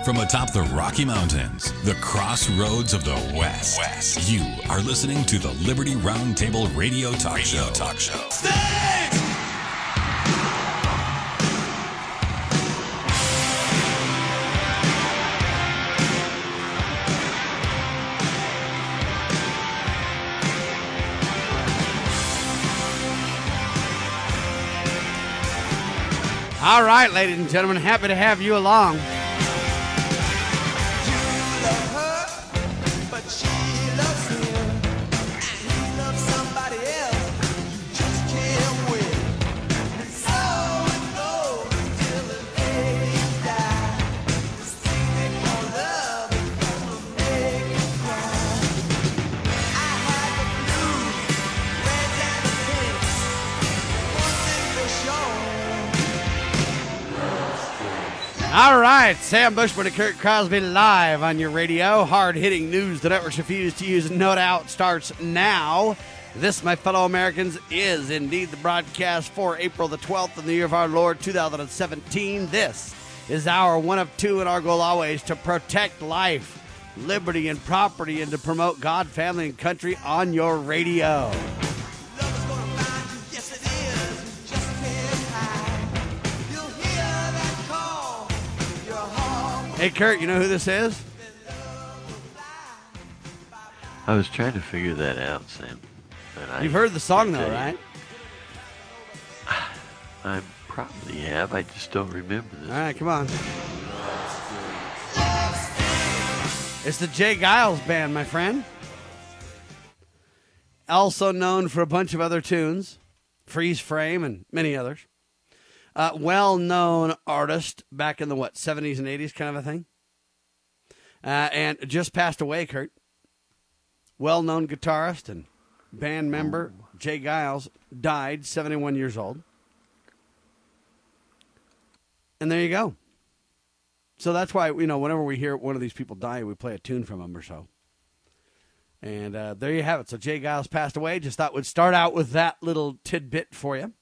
From atop the Rocky Mountains, the crossroads of the West, you are listening to the Liberty Roundtable Radio Talk Show. Sting! All right, ladies and gentlemen, happy to have you along. All right, Sam Bushman and Kurt Crosby live on your radio. Hard-hitting news the networks refuse to use, no doubt, starts now. This, my fellow Americans, is indeed the broadcast for April the 12th in the year of our Lord, 2017. This is our one of two, and our goal always to protect life, liberty, and property, and to promote God, family, and country on your radio. Hey, Kurt, you know who this is? I was trying to figure that out, Sam. You've heard the song, though, right? I probably have. I just don't remember this. All right, come on. It's the Jay Giles Band, my friend. Also known for a bunch of other tunes, Freeze Frame and many others. Well-known artist back in the, 70s and 80s kind of a thing. And just passed away, Kurt. Well-known guitarist and band member Jay Giles died, 71 years old. And there you go. So that's why, whenever we hear one of these people die, we play a tune from them or so. And there you have it. So Jay Giles passed away. Just thought we'd start out with that little tidbit for you.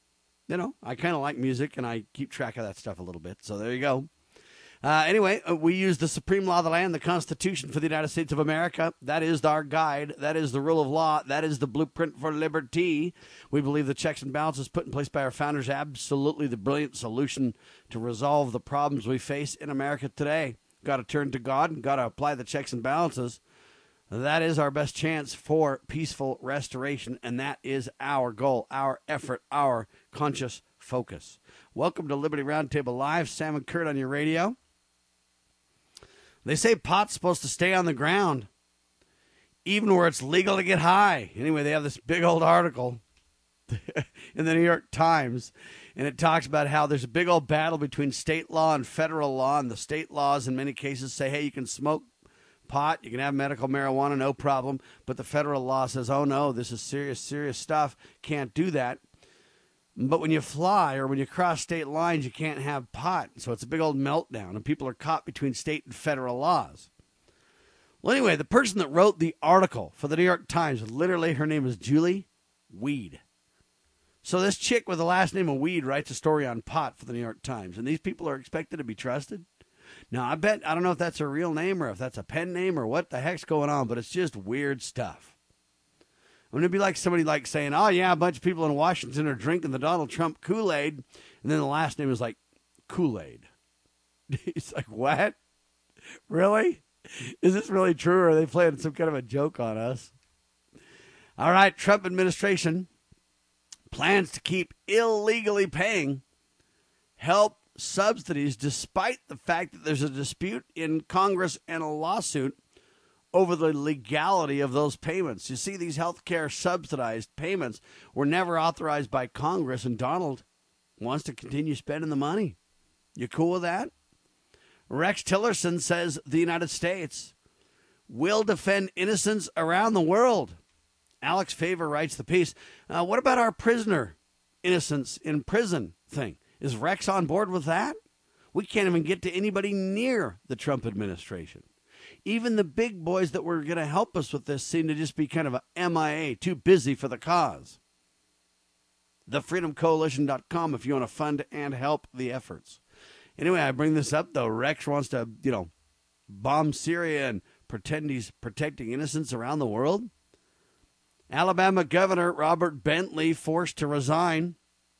I kind of like music, and I keep track of that stuff a little bit. So there you go. Anyway, we use the supreme law of the land, the Constitution for the United States of America. That is our guide. That is the rule of law. That is the blueprint for liberty. We believe the checks and balances put in place by our founders absolutely the brilliant solution to resolve the problems we face in America today. Got to turn to God and got to apply the checks and balances. That is our best chance for peaceful restoration, and that is our goal, our effort, our conscious focus. Welcome to Liberty Roundtable Live. Sam and Kurt on your radio. They say pot's supposed to stay on the ground, even where it's legal to get high. Anyway, they have this big old article in the New York Times, and it talks about how there's a big old battle between state law and federal law, and the state laws in many cases say, hey, you can smoke pot, you can have medical marijuana, no problem. But the federal law says, oh, no, this is serious, serious stuff. Can't do that. But when you fly or when you cross state lines, you can't have pot. So it's a big old meltdown, and people are caught between state and federal laws. Well, anyway, the person that wrote the article for the New York Times, literally her name is Julie Weed. So this chick with the last name of Weed writes a story on pot for the New York Times, and these people are expected to be trusted. Now, I don't know if that's a real name or if that's a pen name or what the heck's going on, but it's just weird stuff. I mean, it'd be like somebody saying, oh, yeah, a bunch of people in Washington are drinking the Donald Trump Kool-Aid, and then the last name is like Kool-Aid. It's like, what? Really? Is this really true, or are they playing some kind of a joke on us? All right, Trump administration plans to keep illegally paying help subsidies despite the fact that there's a dispute in Congress and a lawsuit over the legality of those payments. You see, these health care subsidized payments were never authorized by Congress, and Donald wants to continue spending the money. You cool with that? Rex Tillerson says the United States will defend innocents around the world. Alex Favor writes the piece. What about our prisoner innocence in prison thing? Is Rex on board with that? We can't even get to anybody near the Trump administration. Even the big boys that were going to help us with this seem to just be kind of a MIA, too busy for the cause. TheFreedomCoalition.com if you want to fund and help the efforts. Anyway, I bring this up, though. Rex wants to, bomb Syria and pretend he's protecting innocents around the world. Alabama Governor Robert Bentley forced to resign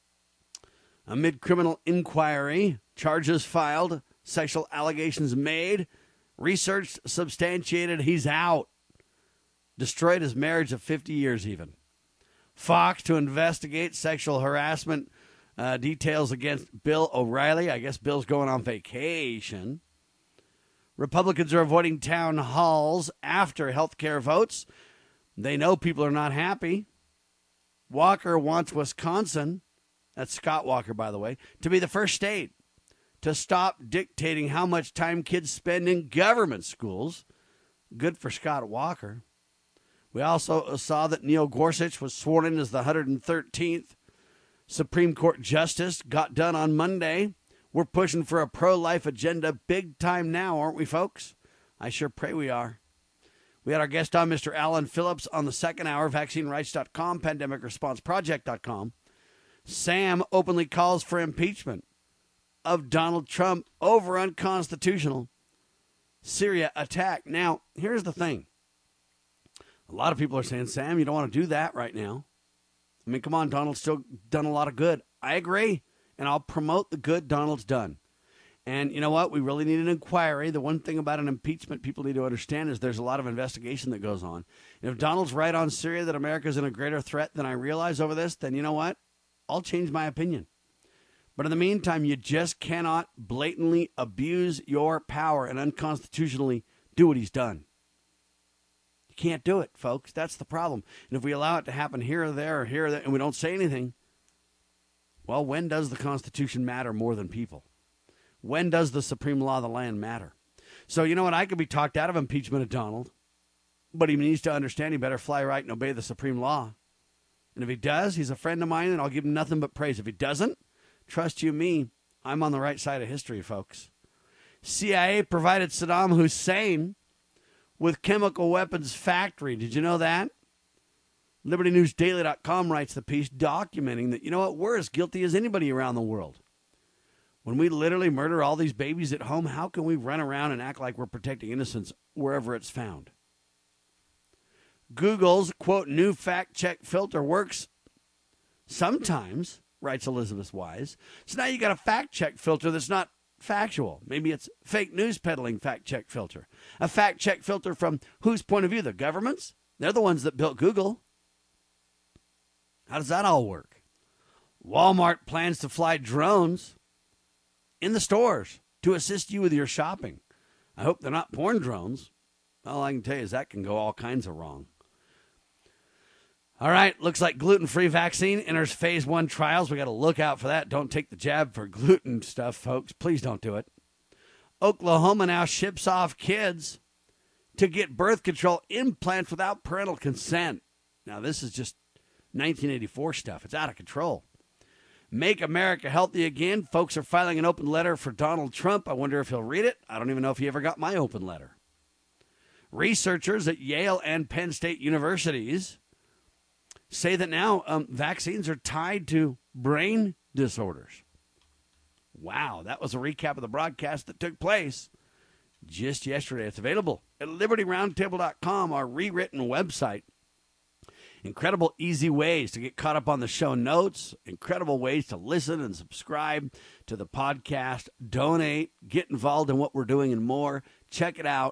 amid criminal inquiry, charges filed, sexual allegations made, research substantiated, he's out. Destroyed his marriage of 50 years even. Fox to investigate sexual harassment details against Bill O'Reilly. I guess Bill's going on vacation. Republicans are avoiding town halls after health care votes. They know people are not happy. Walker wants Wisconsin, that's Scott Walker, by the way, to be the first state to stop dictating how much time kids spend in government schools. Good for Scott Walker. We also saw that Neil Gorsuch was sworn in as the 113th Supreme Court Justice. Got done on Monday. We're pushing for a pro-life agenda big time now, aren't we, folks? I sure pray we are. We had our guest on, Mr. Alan Phillips, on the second hour, vaccinerights.com, pandemicresponseproject.com. Sam openly calls for impeachment of Donald Trump over unconstitutional Syria attack. Now, here's the thing. A lot of people are saying, Sam, you don't want to do that right now. I mean, come on, Donald's still done a lot of good. I agree, and I'll promote the good Donald's done. And you know what? We really need an inquiry. The one thing about an impeachment people need to understand is there's a lot of investigation that goes on. And if Donald's right on Syria, that America's in a greater threat than I realize over this, then you know what? I'll change my opinion. But in the meantime, you just cannot blatantly abuse your power and unconstitutionally do what he's done. You can't do it, folks. That's the problem. And if we allow it to happen here or there, and we don't say anything, well, when does the Constitution matter more than people? When does the supreme law of the land matter? So you know what? I could be talked out of impeachment of Donald, but he needs to understand he better fly right and obey the supreme law. And if he does, he's a friend of mine, and I'll give him nothing but praise. If he doesn't, trust you me, I'm on the right side of history, folks. CIA provided Saddam Hussein with chemical weapons factory. Did you know that? LibertyNewsDaily.com writes the piece documenting that, you know what, we're as guilty as anybody around the world. When we literally murder all these babies at home, how can we run around and act like we're protecting innocence wherever it's found? Google's, quote, new fact-check filter works sometimes, writes Elizabeth Wise. So now you got a fact-check filter that's not factual. Maybe it's fake news peddling fact-check filter. A fact-check filter from whose point of view? The government's? They're the ones that built Google. How does that all work? Walmart plans to fly drones in the stores to assist you with your shopping. I hope they're not porn drones. All I can tell you is that can go all kinds of wrong. All right, looks like gluten-free vaccine enters phase 1 trials. We got to look out for that. Don't take the jab for gluten stuff, folks. Please don't do it. Oklahoma now ships off kids to get birth control implants without parental consent. Now, this is just 1984 stuff. It's out of control. Make America Healthy Again. Folks are filing an open letter for Donald Trump. I wonder if he'll read it. I don't even know if he ever got my open letter. Researchers at Yale and Penn State universities say that now vaccines are tied to brain disorders. Wow, that was a recap of the broadcast that took place just yesterday. It's available at LibertyRoundtable.com, our rewritten website. Incredible easy ways to get caught up on the show notes. Incredible ways to listen and subscribe to the podcast. Donate. Get involved in what we're doing and more. Check it out.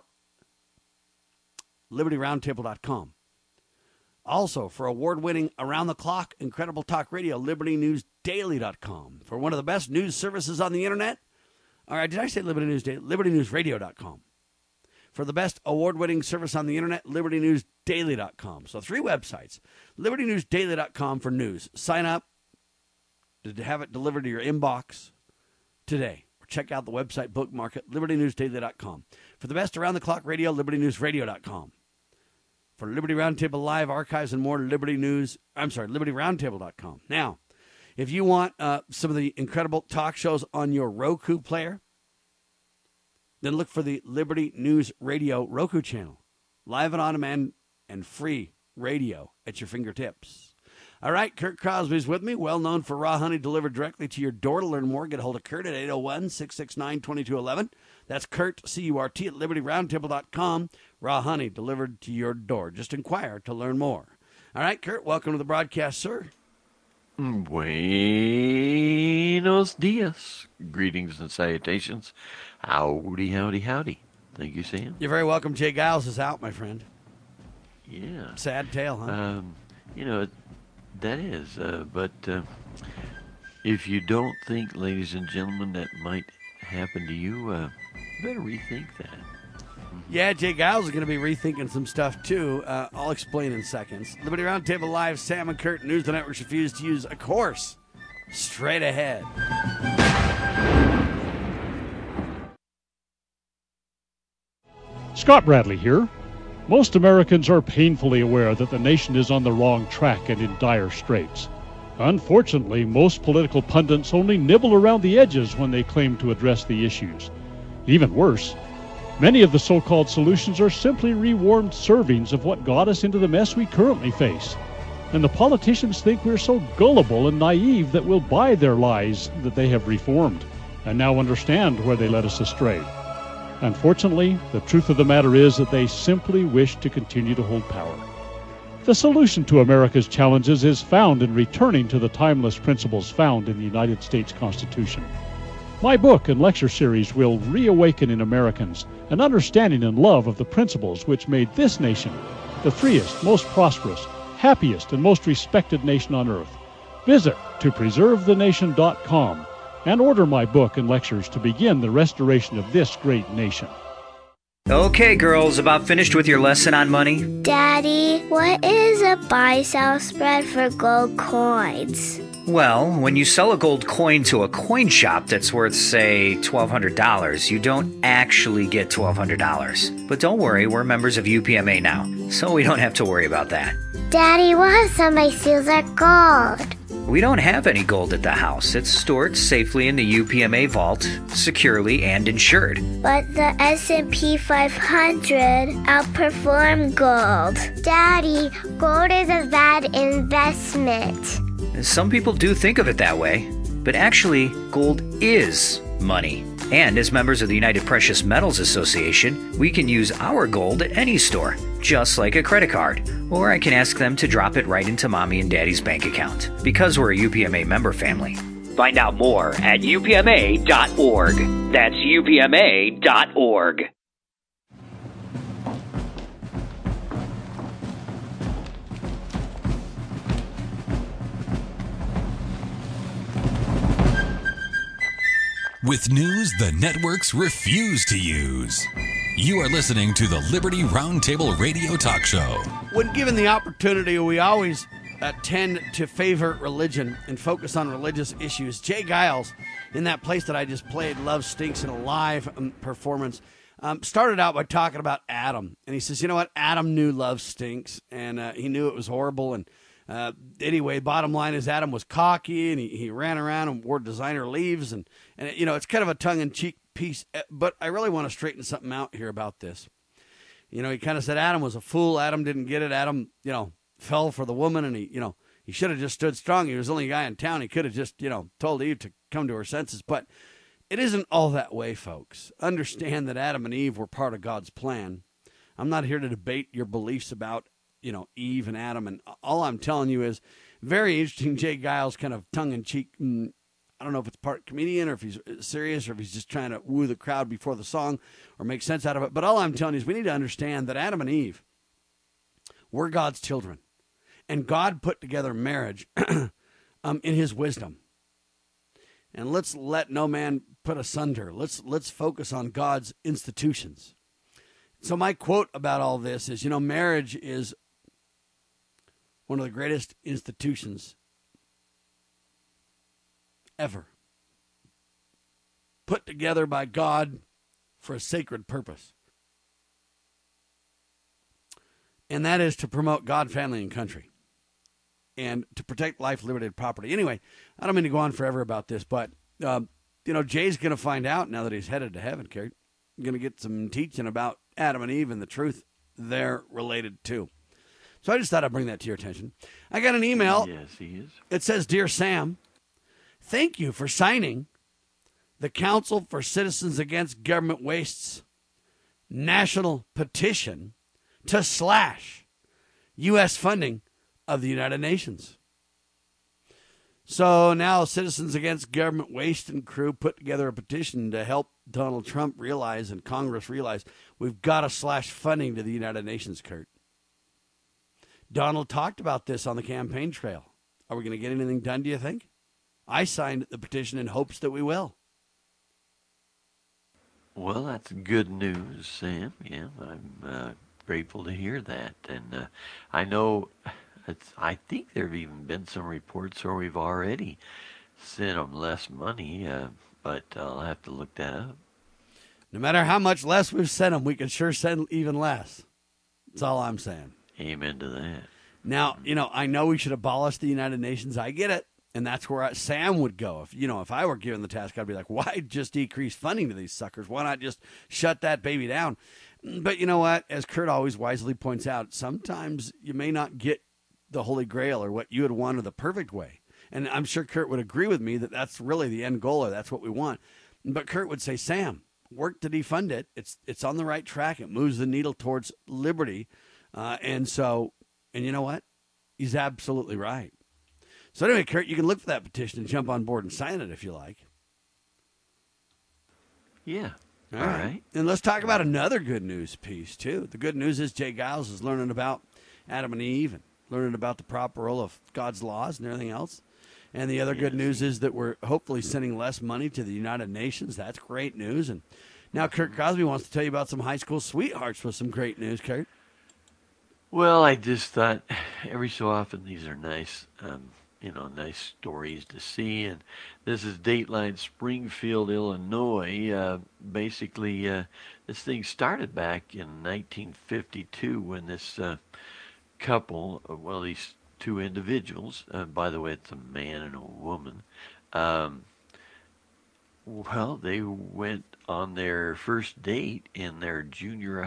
LibertyRoundtable.com. Also, for award-winning, around-the-clock, incredible talk radio, LibertyNewsDaily.com. For one of the best news services on the internet. All right, did I say Liberty News Daily? LibertyNewsRadio.com. For the best award-winning service on the internet, LibertyNewsDaily.com. So 3 websites. LibertyNewsDaily.com for news. Sign up to have it delivered to your inbox today. Or check out the website bookmark at LibertyNewsDaily.com. For the best around-the-clock radio, LibertyNewsRadio.com. For Liberty Roundtable Live, archives, and more, LibertyRoundtable.com. Now, if you want some of the incredible talk shows on your Roku player, then look for the Liberty News Radio Roku channel. Live and on demand and free radio at your fingertips. All right, Kurt Crosby's with me, well known for raw honey delivered directly to your door. To learn more, get a hold of Kurt at 801-669-2211. That's Kurt, C-U-R-T, at libertyroundtable.com. Raw honey delivered to your door. Just inquire to learn more. All right, Kurt, welcome to the broadcast, sir. Buenos dias. Greetings and salutations. Howdy, howdy, howdy. Thank you, Sam. You're very welcome. Jay Giles is out, my friend. Yeah. Sad tale, huh? That is. But if you don't think, ladies and gentlemen, that might happen to you, better rethink that. Yeah, Jay Giles is going to be rethinking some stuff, too. I'll explain in seconds. Liberty Roundtable Live, Sam and Kurt, News the Networks refuse to use a course. Straight ahead. Scott Bradley here. Most Americans are painfully aware that the nation is on the wrong track and in dire straits. Unfortunately, most political pundits only nibble around the edges when they claim to address the issues. Even worse, many of the so-called solutions are simply rewarmed servings of what got us into the mess we currently face. And the politicians think we're so gullible and naive that we'll buy their lies that they have reformed, and now understand where they led us astray. Unfortunately, the truth of the matter is that they simply wish to continue to hold power. The solution to America's challenges is found in returning to the timeless principles found in the United States Constitution. My book and lecture series will reawaken in Americans an understanding and love of the principles which made this nation the freest, most prosperous, happiest, and most respected nation on earth. Visit topreservethenation.com and order my book and lectures to begin the restoration of this great nation. Okay, girls, about finished with your lesson on money? Daddy, what is a buy-sell spread for gold coins? Well, when you sell a gold coin to a coin shop that's worth, say, $1,200, you don't actually get $1,200. But don't worry, we're members of UPMA now, so we don't have to worry about that. Daddy, what if somebody steals our gold? We don't have any gold at the house. It's stored safely in the UPMA vault, securely and insured. But the S&P 500 outperformed gold. Daddy, gold is a bad investment. Some people do think of it that way, but actually, gold is money. And as members of the United Precious Metals Association, we can use our gold at any store, just like a credit card. Or I can ask them to drop it right into Mommy and Daddy's bank account, because we're a UPMA member family. Find out more at upma.org. That's upma.org. With news the networks refuse to use. You are listening to the Liberty Roundtable Radio Talk Show. When given the opportunity, we always tend to favor religion and focus on religious issues. Jay Giles, in that place that I just played, Love Stinks, in a live performance, started out by talking about Adam. And he says, you know what? Adam knew love stinks, and he knew it was horrible. And anyway, bottom line is Adam was cocky, and he ran around and wore designer leaves. And it's kind of a tongue-in-cheek piece, but I really want to straighten something out here about this. He kind of said Adam was a fool. Adam didn't get it. Adam, fell for the woman, and he should have just stood strong. He was the only guy in town. He could have just, told Eve to come to her senses. But it isn't all that way, folks. Understand that Adam and Eve were part of God's plan. I'm not here to debate your beliefs about, Eve and Adam. And all I'm telling you is very interesting. Jay Giles kind of tongue-in-cheek. I don't know if it's part comedian or if he's serious or if he's just trying to woo the crowd before the song or make sense out of it. But all I'm telling you is we need to understand that Adam and Eve were God's children. And God put together marriage in his wisdom. And let's let no man put asunder. Let's focus on God's institutions. So my quote about all this is, marriage is one of the greatest institutions ever, put together by God for a sacred purpose. And that is to promote God, family, and country, and to protect life, liberty, and property. Anyway, I don't mean to go on forever about this, but, Jay's going to find out now that he's headed to heaven, Kurt. Going to get some teaching about Adam and Eve and the truth they're related to. So I just thought I'd bring that to your attention. I got an email. Yes, he is. It says, Dear Sam, thank you for signing the Council for Citizens Against Government Waste's national petition to slash U.S. funding of the United Nations. So now Citizens Against Government Waste and crew put together a petition to help Donald Trump realize and Congress realize we've got to slash funding to the United Nations, Kurt. Donald talked about this on the campaign trail. Are we going to get anything done, do you think? I signed the petition in hopes that we will. Well, that's good news, Sam. Yeah, I'm grateful to hear that. And I know, I think there have even been some reports where we've already sent them less money, but I'll have to look that up. No matter how much less we've sent them, we can sure send even less. That's all I'm saying. Amen to that. Now, I know we should abolish the United Nations. I get it. And that's where Sam would go. If I were given the task, I'd be like, why just decrease funding to these suckers? Why not just shut that baby down? But you know what? As Kurt always wisely points out, sometimes you may not get the Holy Grail or what you would want or the perfect way. And I'm sure Kurt would agree with me that that's really the end goal or that's what we want. But Kurt would say, Sam, work to defund it. It's on the right track. It moves the needle towards liberty. And you know what? He's absolutely right. So anyway, Kurt, you can look for that petition and jump on board and sign it if you like. Yeah. All right. And let's talk about another good news piece, too. The good news is Jay Giles is learning about Adam and Eve and learning about the proper role of God's laws and everything else. And the other good news is that we're hopefully sending less money to the United Nations. That's great news. And now Kurt Crosby wants to tell you about some high school sweethearts with some great news, Kurt. Well, I just thought every so often these are nice, nice stories to see. And this is Dateline Springfield, Illinois. Basically, this thing started back in 1952 when this couple, these two individuals, by the way, it's a man and a woman, they went on their first date in their junior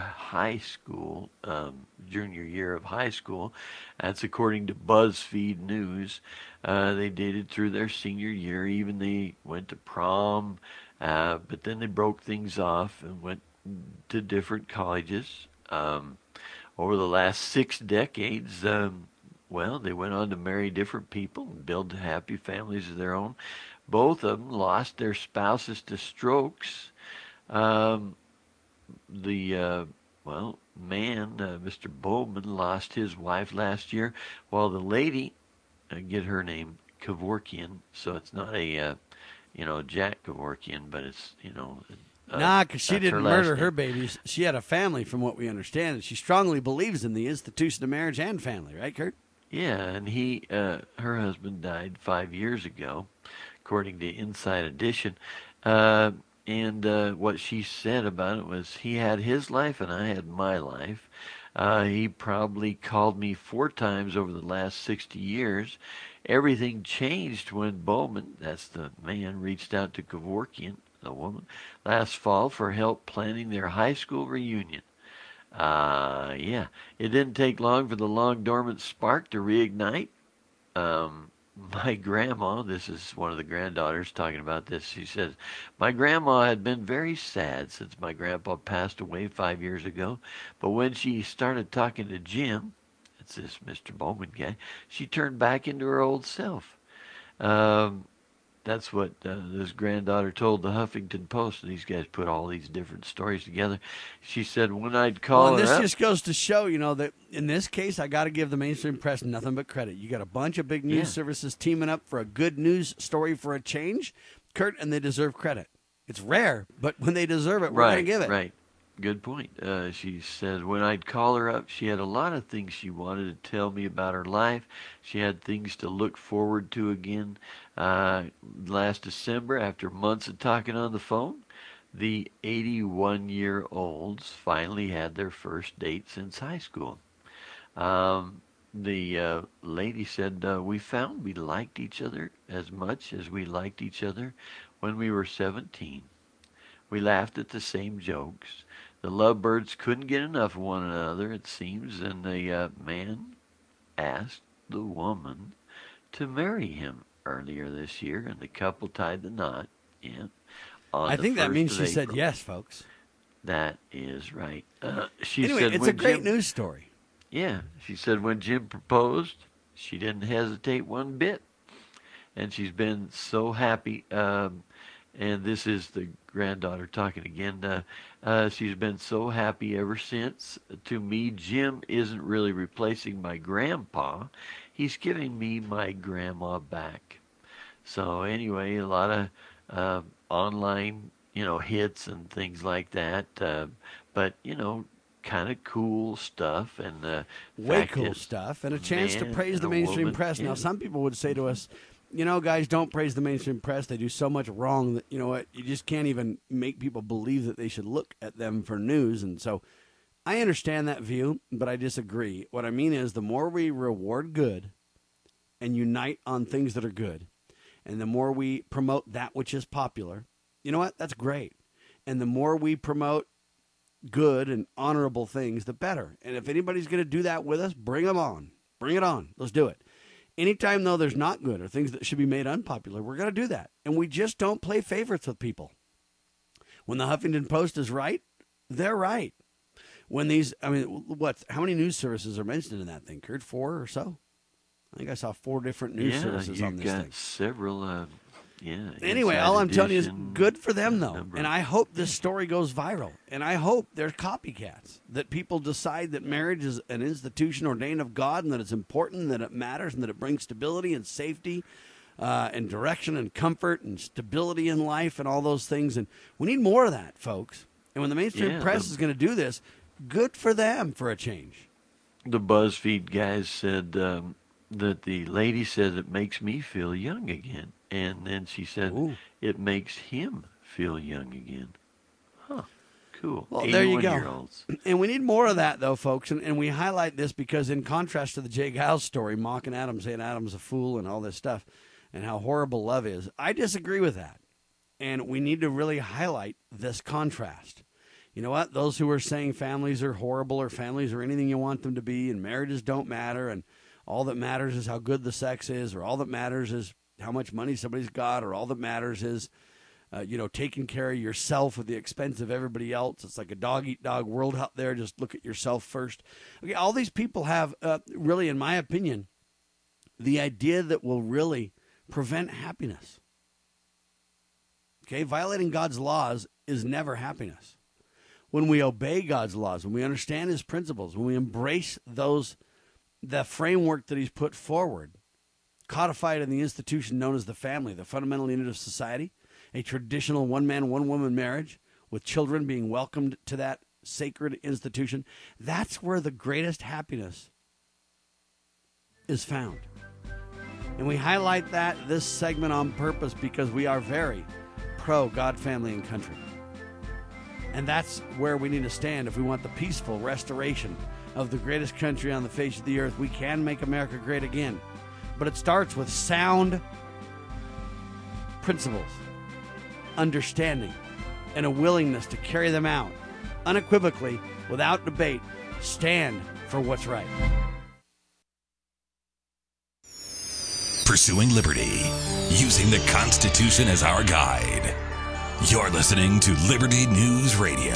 year of high school. That's according to BuzzFeed News. They dated through their senior year. Even they went to prom, but then they broke things off and went to different colleges. Over the last 6 decades, they went on to marry different people and build happy families of their own. Both of them lost their spouses to strokes. Man, Mr. Bowman, lost his wife last year, while the lady, get her name, Kevorkian, so it's not a, Jack Kevorkian, but it's, because she didn't murder her babies. She had a family, from what we understand, and she strongly believes in the institution of marriage and family, right, Kurt? Yeah, and her husband died 5 years ago, according to Inside Edition. And what she said about it was, he had his life and I had my life. He probably called me 4 times over the last 60 years. Everything changed when Bowman, that's the man, reached out to Kevorkian, the woman, last fall for help planning their high school reunion. It didn't take long for the long dormant spark to reignite. My grandma, this is one of the granddaughters talking about this, she says, my grandma had been very sad since my grandpa passed away 5 years ago, but when she started talking to Jim, that's this Mr. Bowman guy, she turned back into her old self. That's what this granddaughter told the Huffington Post. These guys put all these different stories together. She said, when I'd call her this up, just goes to show, that in this case, I got to give the mainstream press nothing but credit. You got a bunch of big news services teaming up for a good news story for a change, Kurt, and they deserve credit. It's rare, but when they deserve it, we're going to give it. Right. Good point. She said, when I'd call her up, she had a lot of things she wanted to tell me about her life. She had things to look forward to again. Last December, after months of talking on the phone, the 81-year-olds finally had their first date since high school. The lady said, we found we liked each other as much as we liked each other when we were 17. We laughed at the same jokes. The lovebirds couldn't get enough of one another, it seems, and the man asked the woman to marry him earlier this year, and the couple tied the knot. Yeah, I think that means she said yes, folks. That is right. She anyway, said it's a great news story. Yeah, she said when Jim proposed, she didn't hesitate one bit, and she's been so happy. And this is the granddaughter talking again. She's been so happy ever since. To me, Jim isn't really replacing my grandpa. He's giving me my grandma back. So anyway, a lot of online, hits and things like that. But, kind of cool stuff. And way cool stuff. And a chance to praise the mainstream press. Yeah. Now, some people would say to us, guys, don't praise the mainstream press. They do so much wrong that, you just can't even make people believe that they should look at them for news. And so I understand that view, but I disagree. What I mean is the more we reward good and unite on things that are good, and the more we promote that which is popular, you know what? That's great. And the more we promote good and honorable things, the better. And if anybody's going to do that with us, bring them on. Bring it on. Let's do it. Anytime, though, there's not good or things that should be made unpopular, we're going to do that. And we just don't play favorites with people. When the Huffington Post is right, they're right. When how many news services are mentioned in that thing, Kurt? 4 or so? I think I saw 4 different news services on this thing. Yeah, you got several, Anyway, all I'm telling you is good for them, though. And I hope this story goes viral. And I hope there's copycats, that people decide that marriage is an institution ordained of God and that it's important, and that it matters, and that it brings stability and safety and direction and comfort and stability in life and all those things. And we need more of that, folks. And when the mainstream press is going to do this, good for them for a change. The BuzzFeed guys said that the lady says it makes me feel young again. And then she said, it makes him feel young again. Huh. Cool. Well, there you go. And we need more of that, though, folks. And we highlight this because in contrast to the Jay Giles story, mocking Adam, saying Adam's a fool and all this stuff, and how horrible love is, I disagree with that. And we need to really highlight this contrast. You know what? Those who are saying families are horrible or families are anything you want them to be and marriages don't matter and all that matters is how good the sex is or all that matters is how much money somebody's got, or all that matters is, taking care of yourself at the expense of everybody else. It's like a dog-eat-dog world out there. Just look at yourself first. Okay, all these people have, really, in my opinion, the idea that will really prevent happiness. Okay, violating God's laws is never happiness. When we obey God's laws, when we understand his principles, when we embrace the framework that he's put forward, codified in the institution known as the family, the fundamental unit of society, a traditional one-man, one-woman marriage with children being welcomed to that sacred institution, that's where the greatest happiness is found. And we highlight this segment on purpose because we are very pro-God, family, and country. And that's where we need to stand if we want the peaceful restoration of the greatest country on the face of the earth. We can make America great again. But it starts with sound principles, understanding, and a willingness to carry them out unequivocally, without debate. Stand for what's right. Pursuing liberty, using the Constitution as our guide. You're listening to Liberty News Radio.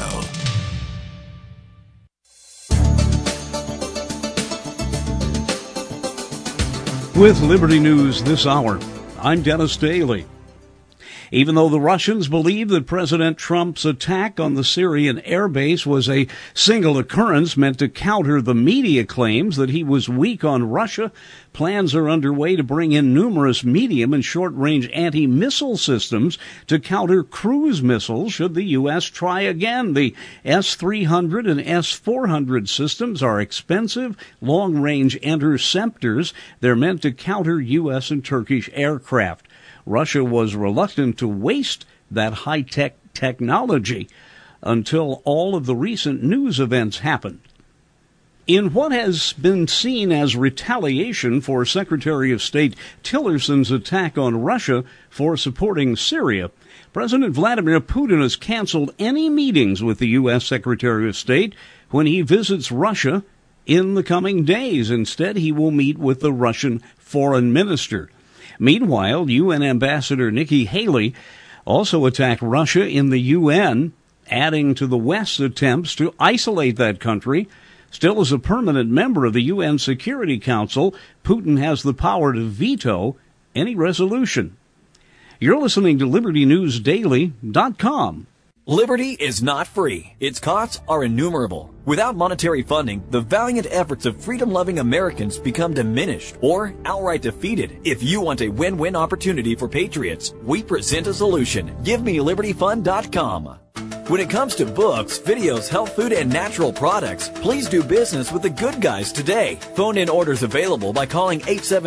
With Liberty News this hour, I'm Dennis Daly. Even though the Russians believe that President Trump's attack on the Syrian airbase was a single occurrence meant to counter the media claims that he was weak on Russia, plans are underway to bring in numerous medium and short-range anti-missile systems to counter cruise missiles should the U.S. try again. The S-300 and S-400 systems are expensive, long-range interceptors. They're meant to counter U.S. and Turkish aircraft. Russia was reluctant to waste that high-tech technology until all of the recent news events happened. In what has been seen as retaliation for Secretary of State Tillerson's attack on Russia for supporting Syria, President Vladimir Putin has canceled any meetings with the U.S. Secretary of State when he visits Russia in the coming days. Instead, he will meet with the Russian foreign minister. Meanwhile, UN Ambassador Nikki Haley also attacked Russia in the UN, adding to the West's attempts to isolate that country. Still, as a permanent member of the UN Security Council, Putin has the power to veto any resolution. You're listening to LibertyNewsDaily.com. Liberty is not free. Its costs are innumerable. Without monetary funding, the valiant efforts of freedom-loving Americans become diminished or outright defeated. If you want a win-win opportunity for patriots, we present a solution. GiveMeLibertyFund.com. When it comes to books, videos, health food, and natural products, please do business with the good guys today. Phone-in orders available by calling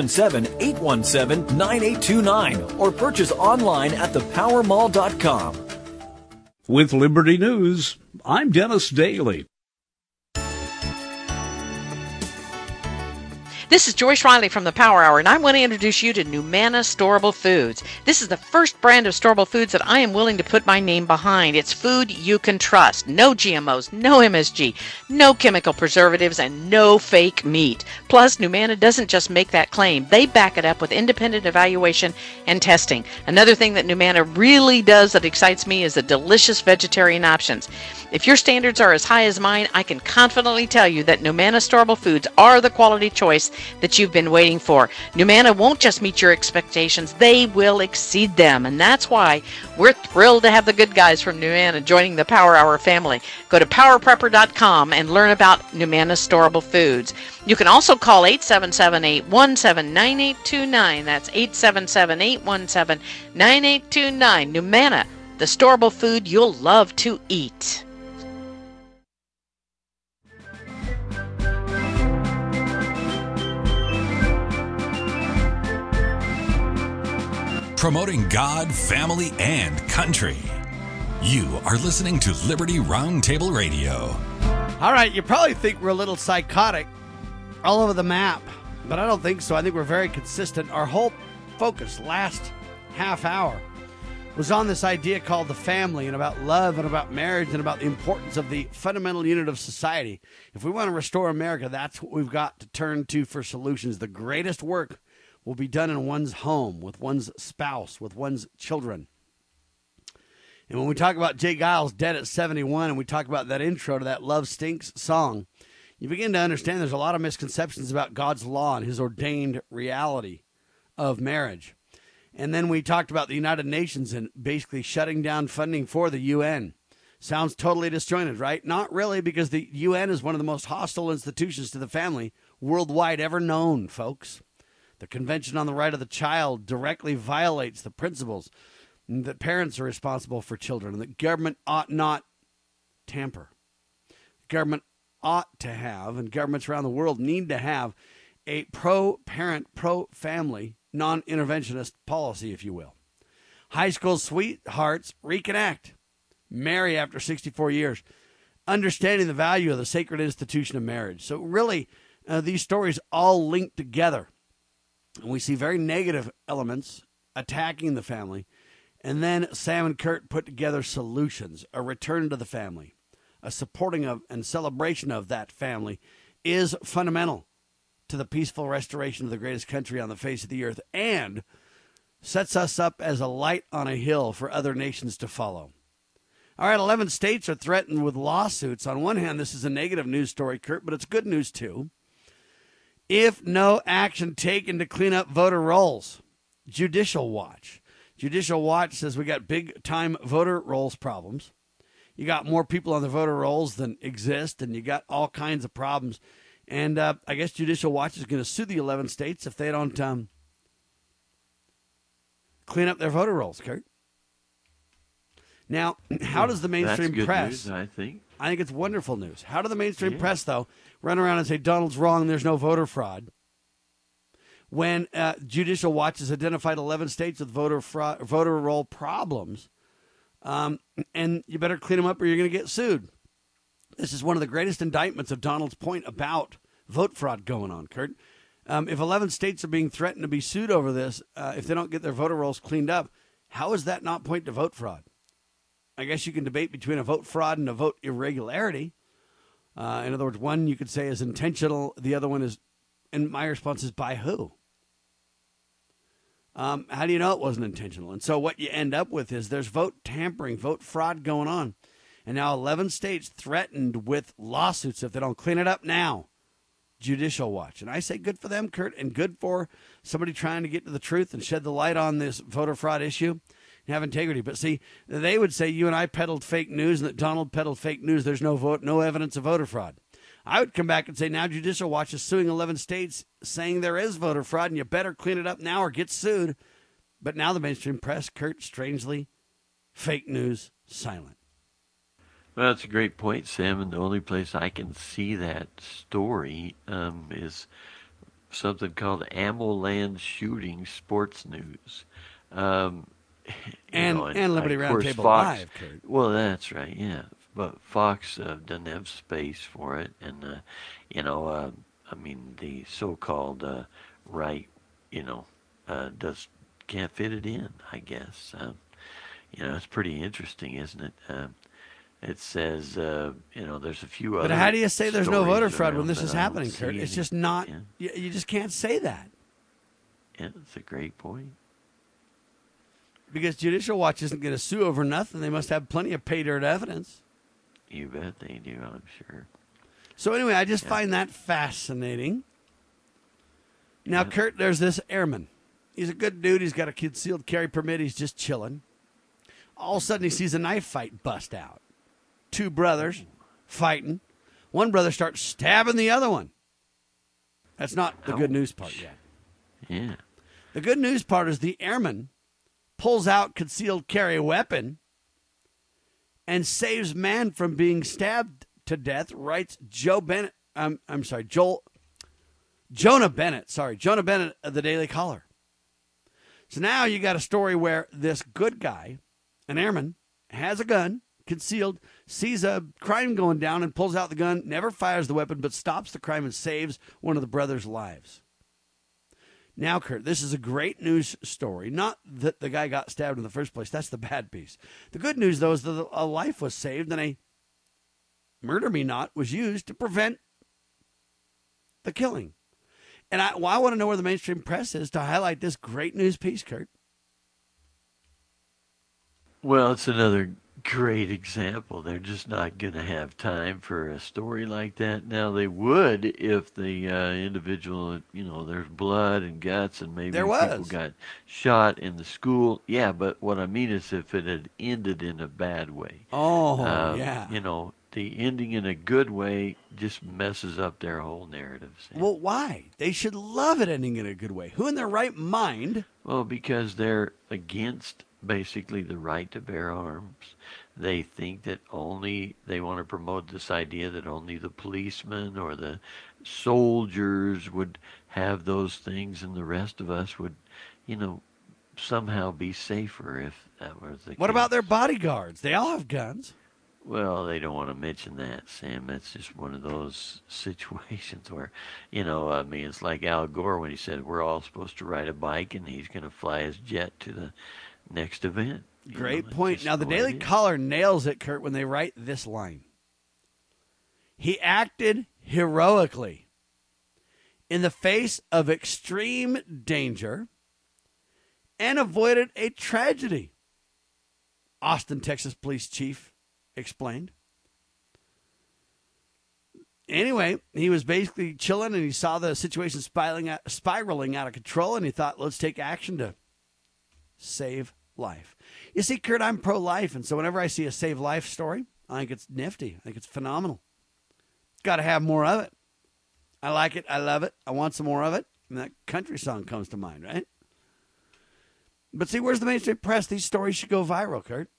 877-817-9829 or purchase online at thepowermall.com. With Liberty News, I'm Dennis Daly. This is Joyce Riley from the Power Hour, and I want to introduce you to Numana Storable Foods. This is the first brand of storable foods that I am willing to put my name behind. It's food you can trust. No GMOs, no MSG, no chemical preservatives, and no fake meat. Plus, Numana doesn't just make that claim. They back it up with independent evaluation and testing. Another thing that Numana really does that excites me is the delicious vegetarian options. If your standards are as high as mine, I can confidently tell you that Numana Storable Foods are the quality choice that you've been waiting for. Numana won't just meet your expectations, they will exceed them. And that's why we're thrilled to have the good guys from Numana joining the Power Hour family. Go to powerprepper.com and learn about Numana Storable Foods. You can also call 877-817-9829. That's 877-817-9829. Numana, the storable food you'll love to eat. Promoting God, family, and country. You are listening to Liberty Roundtable Radio. All right, you probably think we're a little psychotic all over the map, but I don't think so. I think we're very consistent. Our whole focus last half hour was on this idea called the family and about love and about marriage and about the importance of the fundamental unit of society. If we want to restore America, that's what we've got to turn to for solutions. The greatest work will be done in one's home, with one's spouse, with one's children. And when we talk about Jay Giles dead at 71 and we talk about that intro to that Love Stinks song, you begin to understand there's a lot of misconceptions about God's law and his ordained reality of marriage. And then we talked about the United Nations and basically shutting down funding for the UN. Sounds totally disjointed, right? Not really, because the UN is one of the most hostile institutions to the family worldwide ever known, folks. The Convention on the Right of the Child directly violates the principles that parents are responsible for children and that government ought not tamper. Government ought to have, and governments around the world need to have, a pro-parent, pro-family, non-interventionist policy, if you will. High school sweethearts reconnect, marry after 64 years, understanding the value of the sacred institution of marriage. So really, these stories all link together. And we see very negative elements attacking the family. And then Sam and Kurt put together solutions. A return to the family, a supporting of and celebration of that family is fundamental to the peaceful restoration of the greatest country on the face of the earth and sets us up as a light on a hill for other nations to follow. All right, 11 states are threatened with lawsuits. On one hand, this is a negative news story, Kurt, but it's good news too. If no action taken to clean up voter rolls, Judicial Watch. Judicial Watch says we got big-time voter rolls problems. You got more people on the voter rolls than exist, and you got all kinds of problems. And I guess Judicial Watch is going to sue the 11 states if they don't clean up their voter rolls, Kurt. Now, how does the mainstream press... News, I think it's wonderful news. How do the mainstream press, though, run around and say Donald's wrong, there's no voter fraud, when Judicial Watch has identified 11 states with voter roll problems, and you better clean them up or you're going to get sued? This is one of the greatest indictments of Donald's point about vote fraud going on, Kurt. If 11 states are being threatened to be sued over this, if they don't get their voter rolls cleaned up, how is that not point to vote fraud? I guess you can debate between a vote fraud and a vote irregularity. In other words, one you could say is intentional. The other one is, and my response is, by who? How do you know it wasn't intentional? And so what you end up with is there's vote tampering, vote fraud going on. And now 11 states threatened with lawsuits if they don't clean it up now. Judicial Watch. And I say good for them, Kurt, and good for somebody trying to get to the truth and shed the light on this voter fraud issue and have integrity. But see, they would say you and I peddled fake news and that Donald peddled fake news. There's no evidence of voter fraud. I would come back and say now Judicial Watch is suing 11 states saying there is voter fraud and you better clean it up now or get sued. But now the mainstream press, Kurt, strangely, fake news, silent. Well, that's a great point, Sam. And the only place I can see that story is something called AmmoLand Shooting Sports News. And Liberty Roundtable Live, Kurt. Well, that's right, yeah. But Fox doesn't have space for it. And, I mean, the so-called right, can't fit it in, I guess. It's pretty interesting, isn't it? It says, there's a few other. But how do you say there's no voter fraud when this is I don't happening, see Kurt? It's any. just not. Yeah. You just can't say that. Yeah, that's a great point. Because Judicial Watch isn't going to sue over nothing. They must have plenty of pay dirt evidence. You bet they do, I'm sure. So anyway, I just find that fascinating. Now, Kurt, there's this airman. He's a good dude. He's got a concealed carry permit. He's just chilling. All of a sudden, he sees a knife fight bust out. Two brothers fighting. One brother starts stabbing the other one. That's not the good news part yet. Yeah. The good news part is the airman pulls out concealed carry weapon and saves man from being stabbed to death, writes Jonah Bennett. Jonah Bennett of the Daily Caller. So now you got a story where this good guy, an airman, has a gun, concealed, sees a crime going down and pulls out the gun, never fires the weapon, but stops the crime and saves one of the brothers' lives. Now, Kurt, this is a great news story. Not that the guy got stabbed in the first place. That's the bad piece. The good news, though, is that a life was saved and a murder me not was used to prevent the killing. And I want to know where the mainstream press is to highlight this great news piece, Kurt. Well, it's another great example. They're just not going to have time for a story like that. Now, they would if the individual, there's blood and guts and maybe people got shot in the school. Yeah, but what I mean is if it had ended in a bad way. Oh, yeah. The ending in a good way just messes up their whole narrative. Well, why? They should love it ending in a good way. Who in their right mind? Well, because they're against basically the right to bear arms. They think that they want to promote this idea that only the policemen or the soldiers would have those things and the rest of us would, somehow be safer if that was the case. What about their bodyguards? They all have guns. Well, they don't want to mention that, Sam. That's just one of those situations where, it's like Al Gore when he said we're all supposed to ride a bike and he's going to fly his jet to the next event. Great point. Now, the Daily Caller nails it, Kurt, when they write this line. He acted heroically in the face of extreme danger and avoided a tragedy, Austin, Texas Police Chief explained. Anyway, he was basically chilling and he saw the situation spiraling out of control and he thought, let's take action to save life. You see, Kurt, I'm pro-life, and so whenever I see a save life story, I think it's nifty. I think it's phenomenal. Got to have more of it. I like it. I love it. I want some more of it. And that country song comes to mind, right? But see, where's the mainstream press? These stories should go viral, Kurt.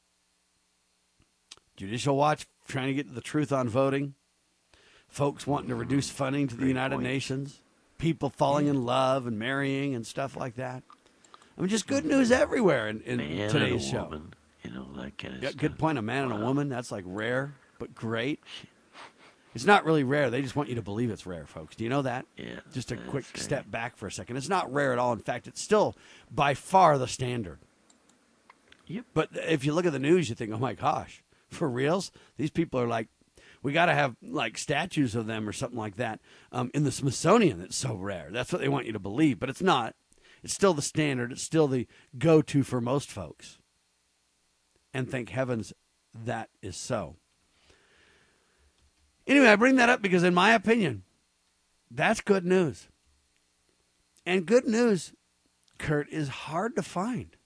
Judicial Watch trying to get to the truth on voting. Folks wanting to reduce funding to the United Nations. People falling in love and marrying and stuff like that. I mean, just good news everywhere in today's show. Woman, that kind of stuff. Good point. A man and a woman, that's like rare, but great. It's not really rare. They just want you to believe it's rare, folks. Do you know that? Yeah. Just a quick step back for a second. It's not rare at all. In fact, it's still by far the standard. Yep. But if you look at the news, you think, oh, my gosh, for reals? These people are like, We got to have like statues of them or something like that in the Smithsonian. It's so rare. That's what they want you to believe, but it's not. It's still the standard. It's still the go-to for most folks. And thank heavens that is so. Anyway, I bring that up because in my opinion, that's good news. And good news, Kurt, is hard to find.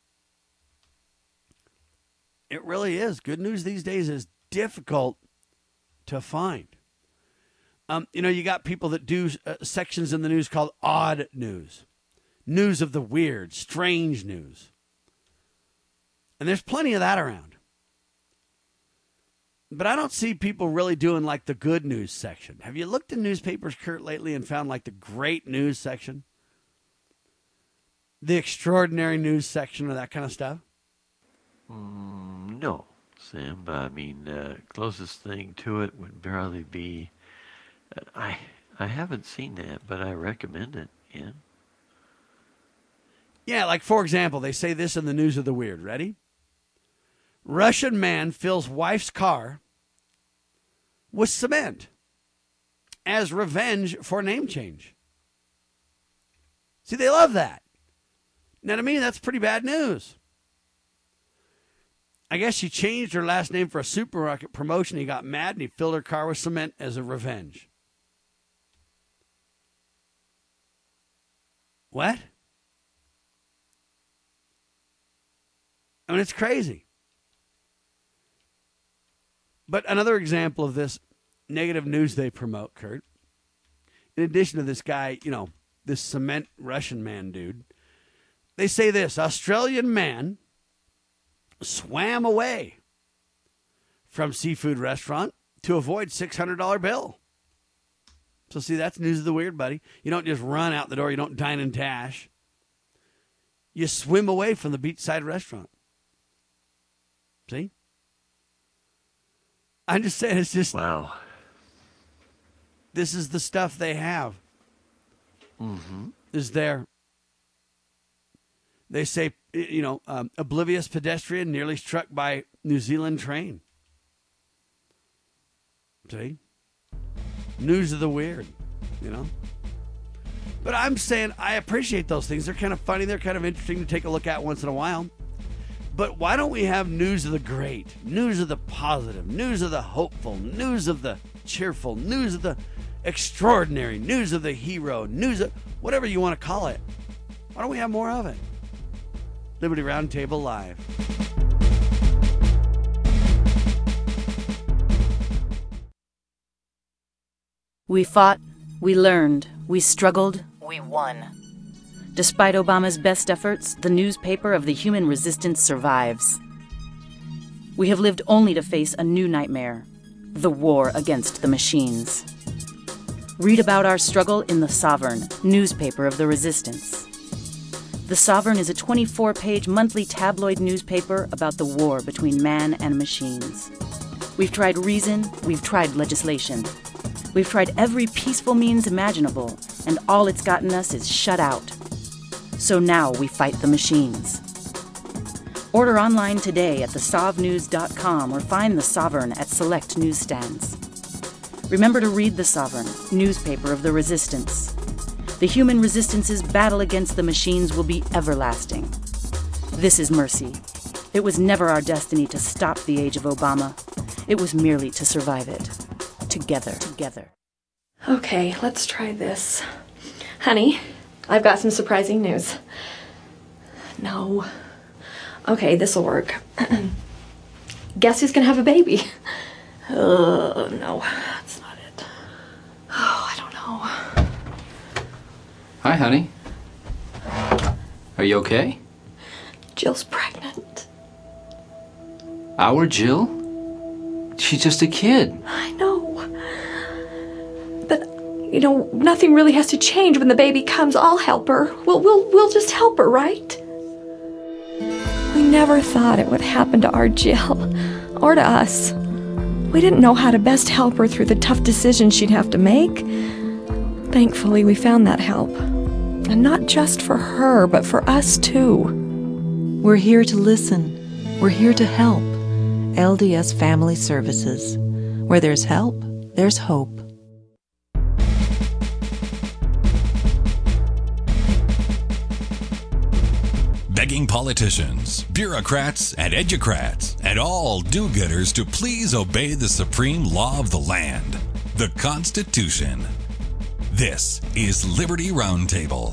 It really is. Good news these days is difficult to find. You got people that do sections in the news called odd news. News of the weird, strange news. And there's plenty of that around. But I don't see people really doing like the good news section. Have you looked in newspapers, Kurt, lately and found like the great news section? The extraordinary news section or that kind of stuff? No, Sam. I mean, closest thing to it would probably be... I haven't seen that, but I recommend it, yeah. Yeah, like, for example, they say this in the news of the weird. Ready? Russian man fills wife's car with cement as revenge for name change. See, they love that. Now, to me, that's pretty bad news. I guess she changed her last name for a supermarket promotion. He got mad and he filled her car with cement as a revenge. What? I mean, it's crazy. But another example of this negative news they promote, Kurt, in addition to this guy, this cement Russian man dude, they say this: Australian man swam away from seafood restaurant to avoid $600 bill. So see, that's news of the weird, buddy. You don't just run out the door. You don't dine and dash. You swim away from the beachside restaurant. See? I'm just saying, it's just... Wow. This is the stuff they have. Mm-hmm. Is there. They say, oblivious pedestrian nearly struck by New Zealand train. See? News of the weird, But I'm saying I appreciate those things. They're kind of funny. They're kind of interesting to take a look at once in a while. But why don't we have news of the great, news of the positive, news of the hopeful, news of the cheerful, news of the extraordinary, news of the hero, news of whatever you want to call it? Why don't we have more of it? Liberty Roundtable Live. We fought, we learned, we struggled, we won. Despite Obama's best efforts, the newspaper of the human resistance survives. We have lived only to face a new nightmare, the war against the machines. Read about our struggle in The Sovereign, newspaper of the resistance. The Sovereign is a 24-page monthly tabloid newspaper about the war between man and machines. We've tried reason, we've tried legislation. We've tried every peaceful means imaginable, and all it's gotten us is shut out. So now we fight the machines. Order online today at thesovnews.com or find The Sovereign at select newsstands. Remember to read The Sovereign, newspaper of the resistance. The human resistance's battle against the machines will be everlasting. This is mercy. It was never our destiny to stop the age of Obama. It was merely to survive it. Together. Okay, let's try this. Honey, I've got some surprising news. No. Okay, this'll work. Guess who's gonna have a baby? No, that's not it. Oh, I don't know. Hi, honey. Are you okay? Jill's pregnant. Our Jill? She's just a kid. I know. But, nothing really has to change when the baby comes. I'll help her. We'll just help her, right? We never thought it would happen to our Jill, or to us. We didn't know how to best help her through the tough decisions she'd have to make. Thankfully, we found that help. And not just for her, but for us, too. We're here to listen. We're here to help. LDS Family Services. Where there's help, there's hope. Begging politicians, bureaucrats, and educrats, and all do-gooders to please obey the supreme law of the land, the Constitution. This is Liberty Roundtable.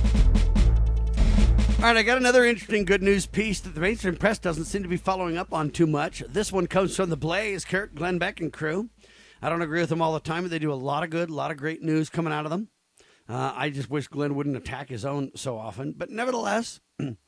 All right, I got another interesting good news piece that the mainstream press doesn't seem to be following up on too much. This one comes from The Blaze, Kurt, Glenn Beck, and crew. I don't agree with them all the time, but they do a lot of good, a lot of great news coming out of them. I just wish Glenn wouldn't attack his own so often. But nevertheless,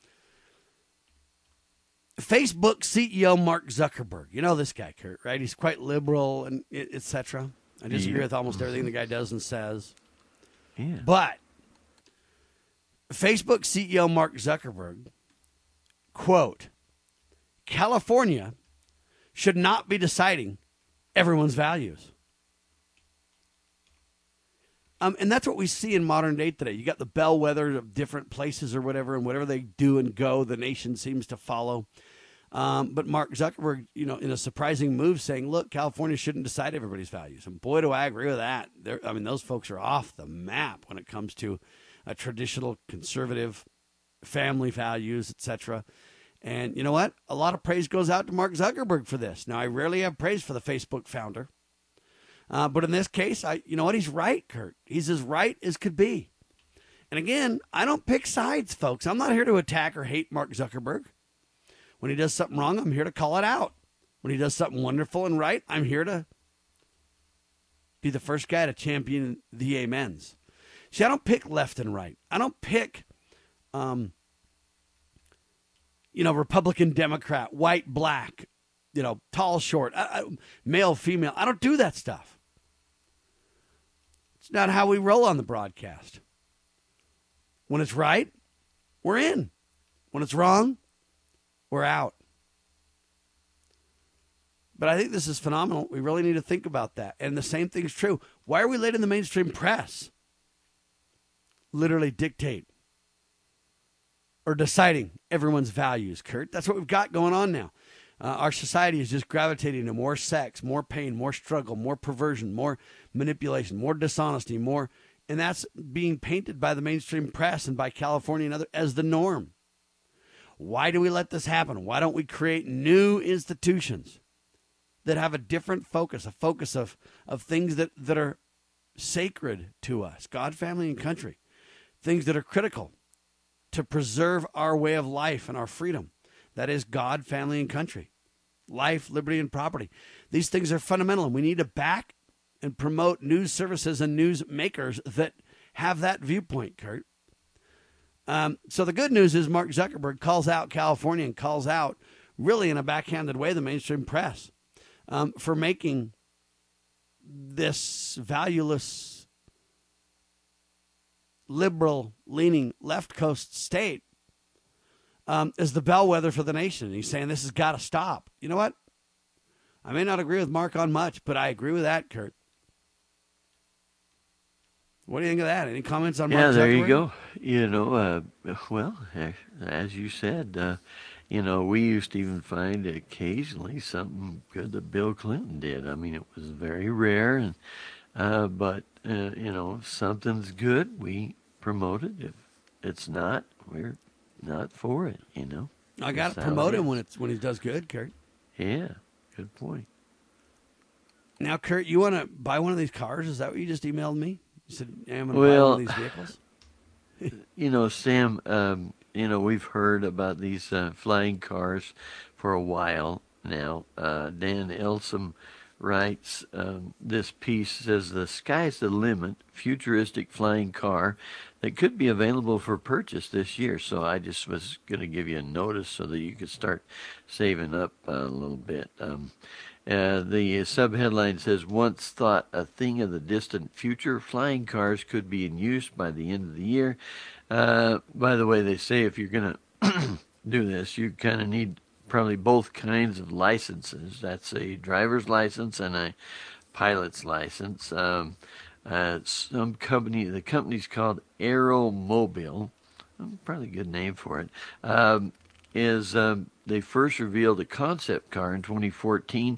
Facebook CEO Mark Zuckerberg. You know this guy, Kurt, right? He's quite liberal and etc. I disagree with almost everything the guy does and says. Yeah. But Facebook CEO Mark Zuckerberg, quote, California should not be deciding everyone's values. And that's what we see in modern day today. You got the bellwether of different places or whatever, and whatever they do and go, the nation seems to follow. But Mark Zuckerberg, in a surprising move, saying, look, California shouldn't decide everybody's values. And boy, do I agree with that. Those folks are off the map when it comes to a traditional conservative family values, etc. And you know what? A lot of praise goes out to Mark Zuckerberg for this. Now, I rarely have praise for the Facebook founder. But in this case, you know what? He's right, Kurt. He's as right as could be. And again, I don't pick sides, folks. I'm not here to attack or hate Mark Zuckerberg. When he does something wrong, I'm here to call it out. When he does something wonderful and right, I'm here to be the first guy to champion the amens. See, I don't pick left and right. I don't pick, Republican, Democrat, white, black, tall, short, male, female. I don't do that stuff. It's not how we roll on the broadcast. When it's right, we're in. When it's wrong, we're out. But I think this is phenomenal. We really need to think about that. And the same thing's true. Why are we letting the mainstream press literally dictate or deciding everyone's values, Kurt? That's what we've got going on now. Our society is just gravitating to more sex, more pain, more struggle, more perversion, more manipulation, more dishonesty, and that's being painted by the mainstream press and by California and others as the norm. Why do we let this happen? Why don't we create new institutions that have a different focus, a focus of things that are sacred to us, God, family, and country, things that are critical to preserve our way of life and our freedom. That is God, family, and country, life, liberty, and property. These things are fundamental, and we need to back and promote news services and news makers that have that viewpoint, Kurt. So the good news is Mark Zuckerberg calls out California and calls out, really in a backhanded way, the mainstream press for making this valueless, liberal-leaning left coast state is the bellwether for the nation. He's saying this has got to stop. You know what? I may not agree with Mark on much, but I agree with that, Kurt. What do you think of that? Any comments on Mark Zuckerberg? Yeah, there you go. Well, as you said, we used to even find occasionally something good that Bill Clinton did. I mean, it was very rare, but if something's good, we promote it. If it's not, we're not for it, I got to promote him when he does good, Kurt. Yeah, good point. Now, Kurt, you want to buy one of these cars? Is that what you just emailed me? You said, I'm going to buy one of these vehicles? Sam, we've heard about these flying cars for a while now. Dan Elsom writes, this piece says, the sky's the limit, futuristic flying car that could be available for purchase this year. So I just was going to give you a notice so that you could start saving up a little bit. The sub-headline says, once thought a thing of the distant future, flying cars could be in use by the end of the year. By the way, they say if you're going to do this, you kind of need probably both kinds of licenses. That's a driver's license and a pilot's license. The company's called Aeromobile, probably a good name for it, they first revealed a concept car in 2014,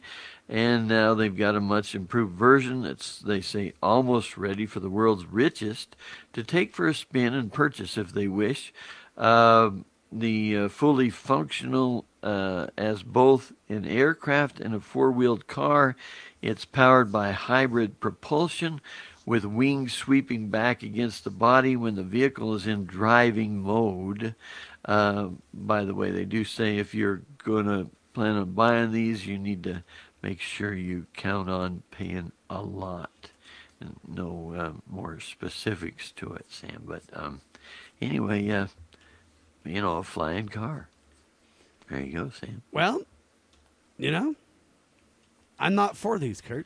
And now they've got a much improved version that's, they say, almost ready for the world's richest to take for a spin and purchase if they wish. The fully functional as both an aircraft and a four-wheeled car. It's powered by hybrid propulsion with wings sweeping back against the body when the vehicle is in driving mode. By the way, they do say if you're going to plan on buying these, you need to make sure you count on paying a lot. And no more specifics to it, Sam. But anyway, a flying car. There you go, Sam. Well, I'm not for these, Kurt.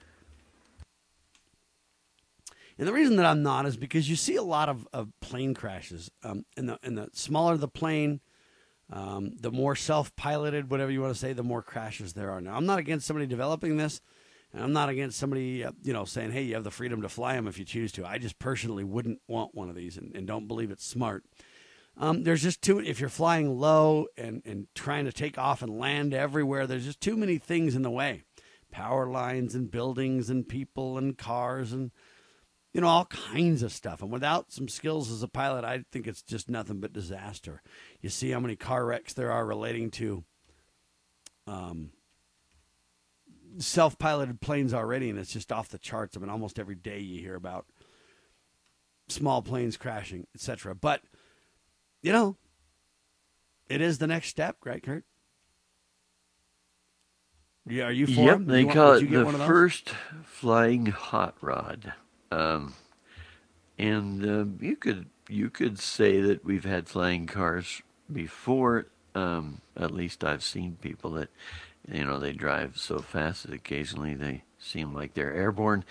And the reason that I'm not is because you see a lot of plane crashes. And the smaller the plane, the more self-piloted, whatever you want to say, the more crashes there are. Now, I'm not against somebody developing this, and I'm not against somebody, saying, hey, you have the freedom to fly them if you choose to. I just personally wouldn't want one of these and don't believe it's smart. There's just if you're flying low and trying to take off and land everywhere, there's just too many things in the way. Power lines and buildings and people and cars and, all kinds of stuff. And without some skills as a pilot, I think it's just nothing but disaster. You see how many car wrecks there are relating to self-piloted planes already, and it's just off the charts. I mean, almost every day you hear about small planes crashing, etc. But, it is the next step, right, Kurt? Yeah, are you for Yep, them? they call it the first flying hot rod. And you could say that we've had flying cars before. At least I've seen people that, they drive so fast that occasionally they seem like they're airborne.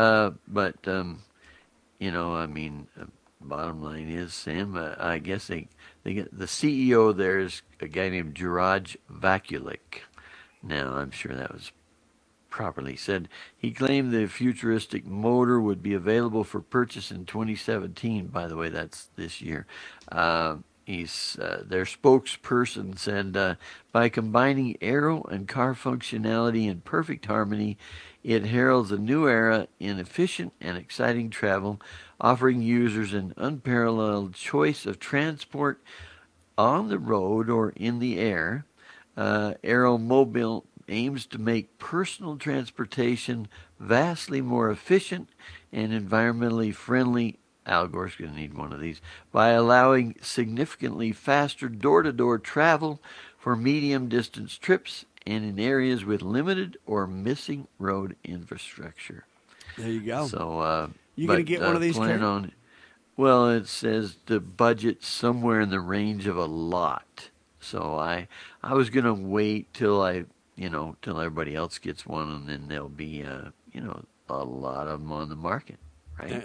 Bottom line is, Sam, I guess they get the CEO there is a guy named Juraj Vakulik. Now, I'm sure that was properly said. He claimed the futuristic motor would be available for purchase in 2017. By the way, that's this year. Their spokesperson said, by combining aero and car functionality in perfect harmony, it heralds a new era in efficient and exciting travel, offering users an unparalleled choice of transport on the road or in the air. Aeromobile aims to make personal transportation vastly more efficient and environmentally friendly. Al Gore's going to need one of these, by allowing significantly faster door-to-door travel for medium-distance trips and in areas with limited or missing road infrastructure. There you go. So, you going to get one of these, Kurt? Well, it says the budget somewhere in the range of a lot. So I was going to wait till till everybody else gets one, and then there'll be, a lot of them on the market, right?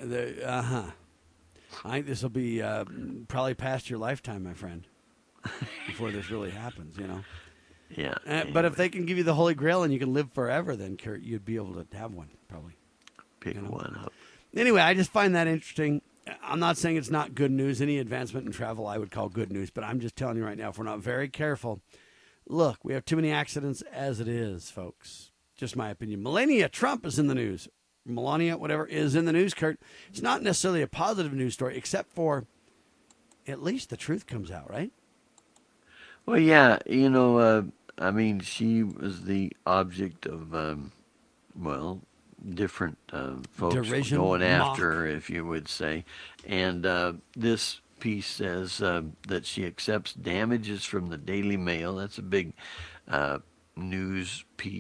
I think this will be probably past your lifetime, my friend, before this really happens, Yeah. But if they can give you the Holy Grail and you can live forever, then, Kurt, you'd be able to have one, probably. Pick one up. Anyway, I just find that interesting. I'm not saying it's not good news. Any advancement in travel I would call good news, but I'm just telling you right now, if we're not very careful, look, we have too many accidents as it is, folks. Just my opinion. Melania Trump is in the news. Melania, whatever, is in the news, Kurt. It's not necessarily a positive news story, except for at least the truth comes out, right? Well, yeah, she was the object of, different folks derision, going after her, mock. if you would say. And this piece says that she accepts damages from the Daily Mail. That's a big news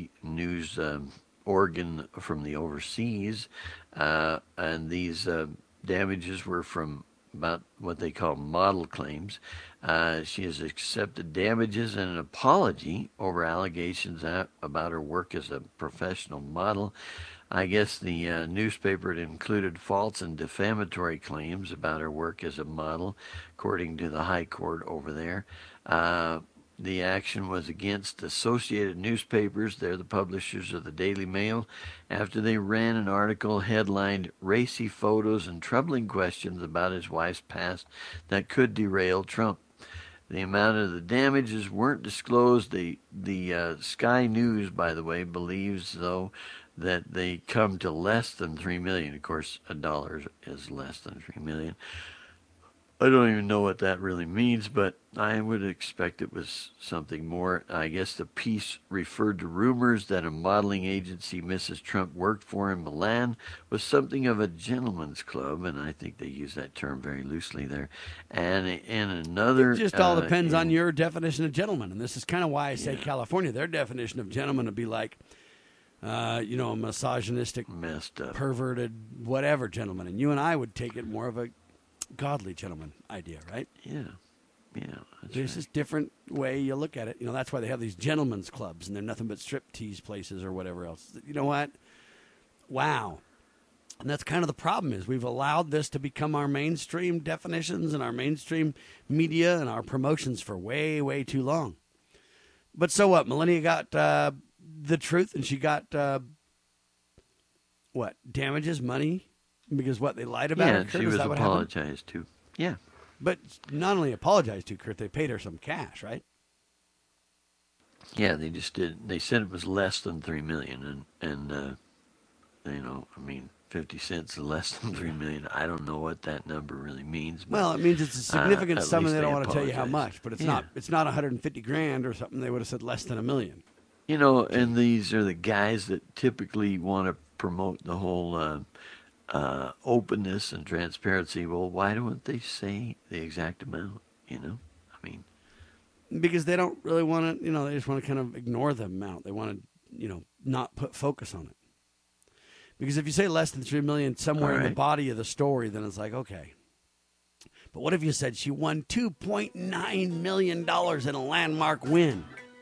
organ from the overseas. And these damages were from about what they call model claims. She has accepted damages and an apology over allegations about her work as a professional model. I guess the newspaper had included false and defamatory claims about her work as a model, according to the High Court over there. The action was against Associated Newspapers. They're the publishers of the Daily Mail, after they ran an article headlined "Racy Photos and Troubling Questions About His Wife's Past That Could Derail Trump." The amount of the damages weren't disclosed. The Sky News, by the way, believes, though, that they come to less than $3 million. Of course, $1 is less than $3 million. I don't even know what that really means, but I would expect it was something more. I guess the piece referred to rumors that a modeling agency Mrs. Trump worked for in Milan was something of a gentleman's club, and I think they use that term very loosely there. And in another... It just all depends on your definition of gentleman, and this is kind of why I say California. Their definition of gentleman would be like, a misogynistic, messed up, perverted, whatever gentleman. And you and I would take it more of a godly gentleman idea, right? Yeah. There's this different way you look at it. That's why they have these gentlemen's clubs, and they're nothing but striptease places or whatever else. You know what? Wow. And that's kind of the problem is we've allowed this to become our mainstream definitions and our mainstream media and our promotions for way, way too long. But so what? Melania got the truth, and she got, damages, money? Because they lied about her, Kurt? She was apologized to. Yeah. But not only apologized to, Kurt, they paid her some cash, right? Yeah, they just did. They said it was less than $3 million, and 50 cents is less than $3 million. I don't know what that number really means. But, well, it means it's a significant sum, and they don't want to tell you how apologized. much. But it's not. It's not $150,000 or something. They would have said less than $1 million. And these are the guys that typically want to promote the whole openness and transparency. Well, why don't they say the exact amount? Because they don't really want to. They just want to kind of ignore the amount. They want to, not put focus on it. Because if you say less than $3 million somewhere in the body of the story, then it's like, okay. But what if you said she won $2.9 million in a landmark win?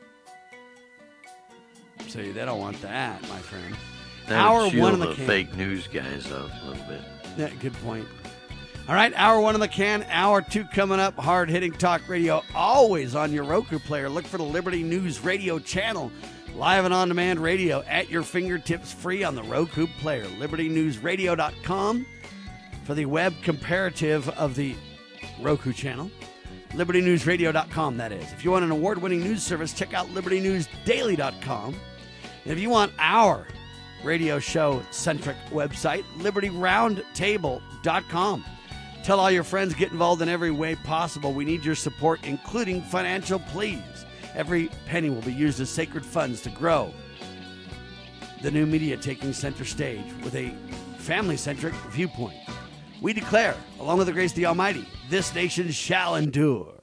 So they don't want that, my friend. That would shield the fake news guys up a little bit. Yeah, good point. All right, hour one in the can. Hour two coming up. Hard-hitting talk radio, always on your Roku player. Look for the Liberty News Radio channel. Live and on-demand radio at your fingertips, free on the Roku player. LibertyNewsRadio.com for the web comparative of the Roku channel. LibertyNewsRadio.com, that is. If you want an award-winning news service, check out LibertyNewsDaily.com. And if you want our radio show-centric website, LibertyRoundtable.com. Tell all your friends, get involved in every way possible. We need your support, including financial, please. Every penny will be used as sacred funds to grow the new media taking center stage with a family-centric viewpoint. We declare, along with the grace of the Almighty, this nation shall endure.